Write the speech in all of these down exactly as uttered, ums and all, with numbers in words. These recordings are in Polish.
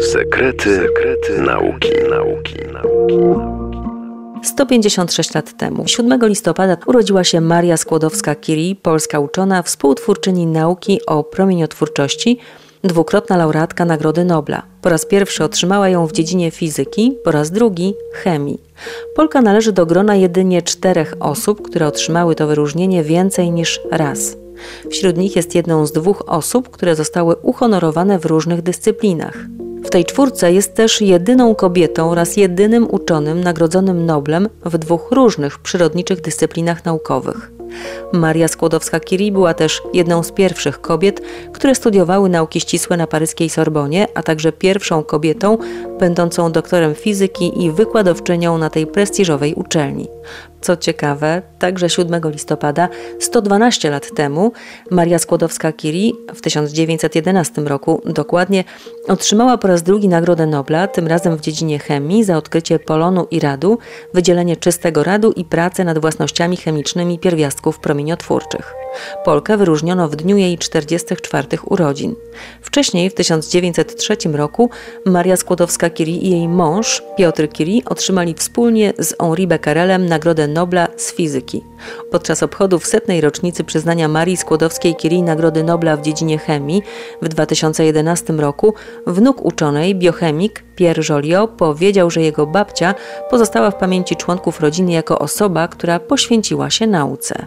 Sekrety, sekrety nauki, nauki, nauki. sto pięćdziesiąt sześć lat temu, siódmego listopada, urodziła się Maria Skłodowska-Curie, polska uczona, współtwórczyni nauki o promieniotwórczości, dwukrotna laureatka Nagrody Nobla. Po raz pierwszy otrzymała ją w dziedzinie fizyki, po raz drugi chemii. Polka należy do grona jedynie czterech osób, które otrzymały to wyróżnienie więcej niż raz. Wśród nich jest jedną z dwóch osób, które zostały uhonorowane w różnych dyscyplinach. W tej czwórce jest też jedyną kobietą oraz jedynym uczonym nagrodzonym Noblem w dwóch różnych przyrodniczych dyscyplinach naukowych. Maria Skłodowska-Curie była też jedną z pierwszych kobiet, które studiowały nauki ścisłe na paryskiej Sorbonie, a także pierwszą kobietą będącą doktorem fizyki i wykładowczynią na tej prestiżowej uczelni. Co ciekawe, także siódmego listopada, sto dwanaście lat temu, Maria Skłodowska-Curie w tysiąc dziewięćset jedenastym roku dokładnie otrzymała po raz drugi Nagrodę Nobla, tym razem w dziedzinie chemii za odkrycie polonu i radu, wydzielenie czystego radu i pracę nad własnościami chemicznymi pierwiastków promieniotwórczych. Polkę wyróżniono w dniu jej czterdziestych czwartych urodzin. Wcześniej, w tysiąc dziewięćset trzecim roku, Maria Skłodowska-Curie i jej mąż, Piotr Curie, otrzymali wspólnie z Henri Becquerelem Nagrodę Nobla z fizyki. Podczas obchodów setnej rocznicy przyznania Marii Skłodowskiej-Curie Nagrody Nobla w dziedzinie chemii w dwa tysiące jedenastym roku wnuk uczonej, biochemik Pierre Joliot, powiedział, że jego babcia pozostała w pamięci członków rodziny jako osoba, która poświęciła się nauce.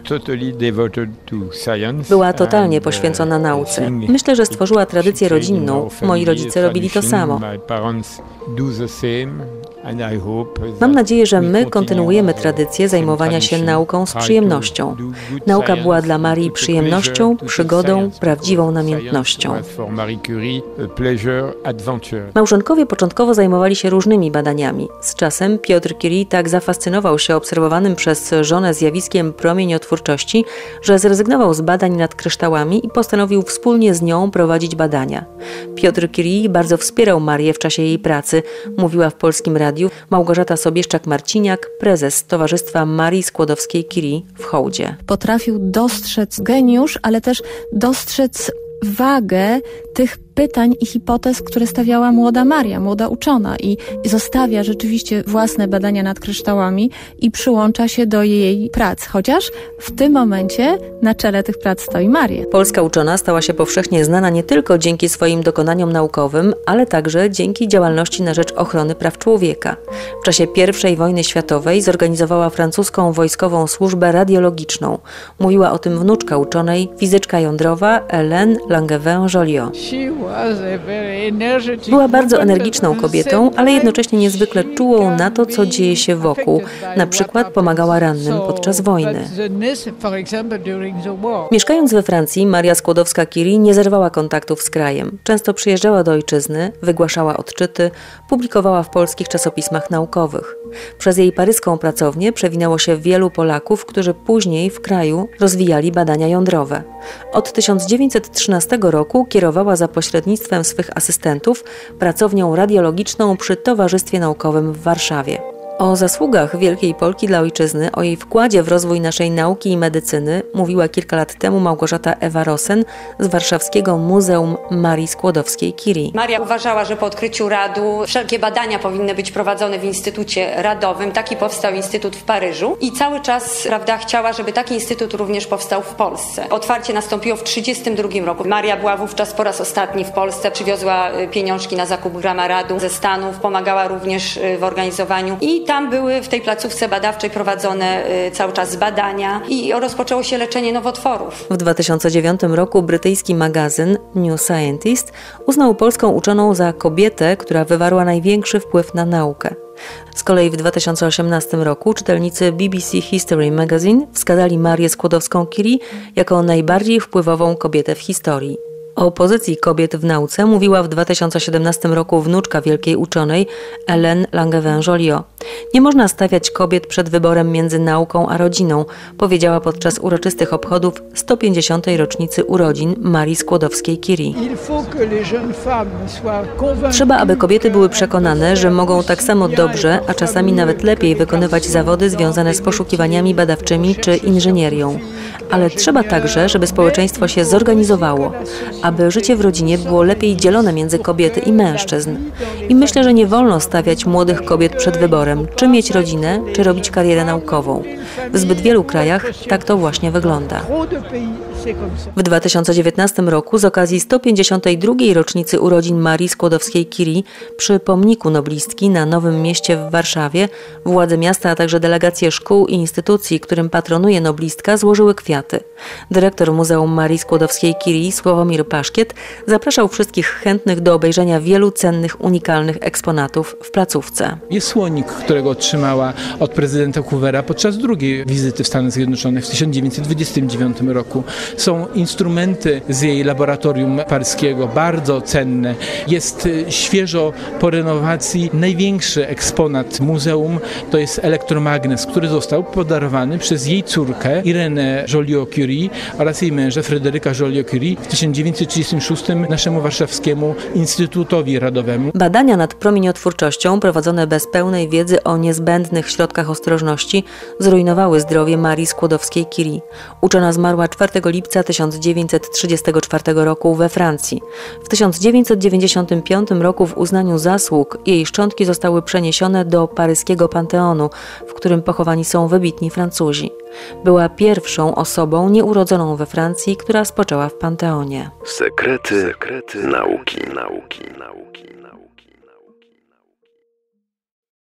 Była totalnie poświęcona nauce. Myślę, że stworzyła tradycję rodzinną. Moi rodzice robili to samo. Mam nadzieję, że my kontynuujemy tradycję zajmowania się nauką z przyjemnością. Nauka była dla Marii przyjemnością, przygodą, prawdziwą namiętnością. Małżonkowie początkowo zajmowali się różnymi badaniami. Z czasem Piotr Curie tak zafascynował się obserwowanym przez żonę zjawiskiem promieniotwórczości, że zrezygnował z badań nad kryształami i postanowił wspólnie z nią prowadzić badania. Piotr Curie bardzo wspierał Marię w czasie jej pracy, mówiła w polskim radiu Małgorzata Sobieszczak-Marciniak, prezes Towarzystwa Marii Skłodowskiej-Curie w Hołdzie. Potrafił dostrzec geniusz, ale też dostrzec wagę tych pytań i hipotez, które stawiała młoda Maria, młoda uczona i zostawia rzeczywiście własne badania nad kryształami i przyłącza się do jej prac, chociaż w tym momencie na czele tych prac stoi Maria. Polska uczona stała się powszechnie znana nie tylko dzięki swoim dokonaniom naukowym, ale także dzięki działalności na rzecz ochrony praw człowieka. W czasie pierwszej wojny światowej zorganizowała francuską wojskową służbę radiologiczną. Mówiła o tym wnuczka uczonej, fizyczka jądrowa Hélène Langevin-Joliot. Była bardzo energiczną kobietą, ale jednocześnie niezwykle czułą na to, co dzieje się wokół. Na przykład pomagała rannym podczas wojny. Mieszkając we Francji, Maria Skłodowska-Curie nie zerwała kontaktów z krajem. Często przyjeżdżała do ojczyzny, wygłaszała odczyty, publikowała w polskich czasopismach naukowych. Przez jej paryską pracownię przewinęło się wielu Polaków, którzy później w kraju rozwijali badania jądrowe. Od tysiąc dziewięćset trzynastego roku kierowała za pośrednictwem swych asystentów pracownią radiologiczną przy Towarzystwie Naukowym w Warszawie. O zasługach wielkiej Polki dla ojczyzny, o jej wkładzie w rozwój naszej nauki i medycyny mówiła kilka lat temu Małgorzata Ewa Rosen z Warszawskiego Muzeum Marii Skłodowskiej-Curie. Maria uważała, że po odkryciu radu wszelkie badania powinny być prowadzone w Instytucie Radowym. Taki powstał Instytut w Paryżu i cały czas, prawda, chciała, żeby taki instytut również powstał w Polsce. Otwarcie nastąpiło w trzydziestym drugim roku. Maria była wówczas po raz ostatni w Polsce, przywiozła pieniążki na zakup grama radu ze Stanów, pomagała również w organizowaniu i tam były w tej placówce badawczej prowadzone cały czas badania i rozpoczęło się leczenie nowotworów. W dwa tysiące dziewiątym roku brytyjski magazyn New Scientist uznał polską uczoną za kobietę, która wywarła największy wpływ na naukę. Z kolei w dwa tysiące osiemnastym roku czytelnicy B B C History Magazine wskazali Marię Skłodowską-Curie jako najbardziej wpływową kobietę w historii. O pozycji kobiet w nauce mówiła w dwa tysiące siedemnastym roku wnuczka wielkiej uczonej Hélène Langevin-Joliot. Nie można stawiać kobiet przed wyborem między nauką a rodziną, powiedziała podczas uroczystych obchodów sto pięćdziesiątej rocznicy urodzin Marii Skłodowskiej-Curie. Trzeba, aby kobiety były przekonane, że mogą tak samo dobrze, a czasami nawet lepiej wykonywać zawody związane z poszukiwaniami badawczymi czy inżynierią. Ale trzeba także, żeby społeczeństwo się zorganizowało, aby życie w rodzinie było lepiej dzielone między kobiety i mężczyzn. I myślę, że nie wolno stawiać młodych kobiet przed wyborem, czy mieć rodzinę, czy robić karierę naukową. W zbyt wielu krajach tak to właśnie wygląda. W dwa tysiące dziewiętnastym roku z okazji sto pięćdziesiątej drugiej rocznicy urodzin Marii Skłodowskiej-Curie przy pomniku noblistki na Nowym Mieście w Warszawie władze miasta, a także delegacje szkół i instytucji, którym patronuje noblistka, złożyły kwiaty. Dyrektor Muzeum Marii Skłodowskiej-Curie Sławomir Paszkiet zapraszał wszystkich chętnych do obejrzenia wielu cennych, unikalnych eksponatów w placówce. Jest słonik, którego otrzymała od prezydenta Hoovera podczas drugiej wizyty w Stanach Zjednoczonych w tysiąc dziewięćset dwudziestym dziewiątym roku. Są instrumenty z jej laboratorium paryskiego, bardzo cenne. Jest świeżo po renowacji największy eksponat muzeum, to jest elektromagnes, który został podarowany przez jej córkę Irenę Joliot-Curie oraz jej męża Fryderyka Joliot-Curie w tysiąc dziewięćset trzydziestym szóstym naszemu warszawskiemu Instytutowi Radowemu. Badania nad promieniotwórczością prowadzone bez pełnej wiedzy o niezbędnych środkach ostrożności zrujnowały zdrowie Marii Skłodowskiej-Curie. Uczona zmarła czwartego lipca tysiąc dziewięćset trzydziestego czwartego roku we Francji. W tysiąc dziewięćset dziewięćdziesiątym piątym roku w uznaniu zasług jej szczątki zostały przeniesione do paryskiego Panteonu, w którym pochowani są wybitni Francuzi. Była pierwszą osobą nieurodzoną we Francji, która spoczęła w Panteonie. Sekrety, Sekrety nauki, nauki, nauki, nauki.